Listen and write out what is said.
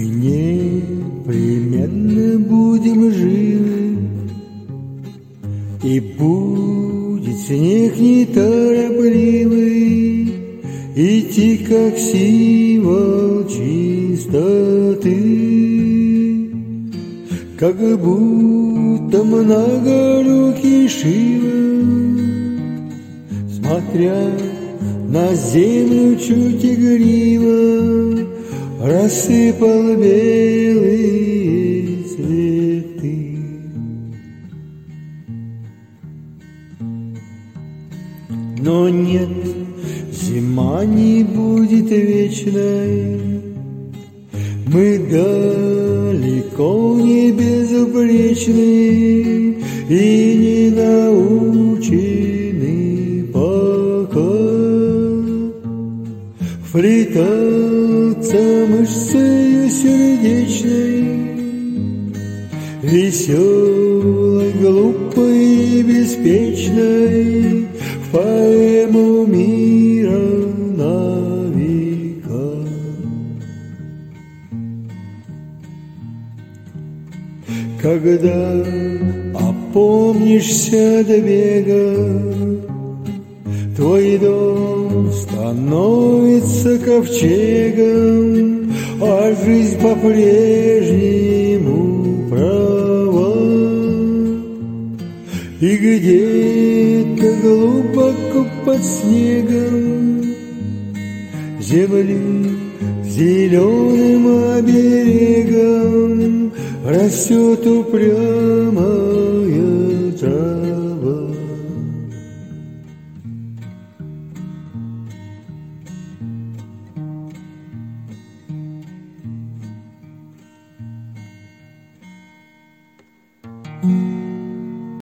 непременно будем живы, и будет снег неторопливый идти как символ чистоты, как будто многорукий Шива, смотря на землю чуть игриво, рассыпал белые цветы. Но нет, зима не будет вечной, мы далеко не безупречны и не научены пока вплетаться мышцею сердечной, веселой, глупой и беспечной, в поэму мира на века. Когда опомнишься до бега, твой дом становится ковчегом, а жизнь по-прежнему права. И где-то глубоко под снегом земли зеленым оберегом растет упрямая трава.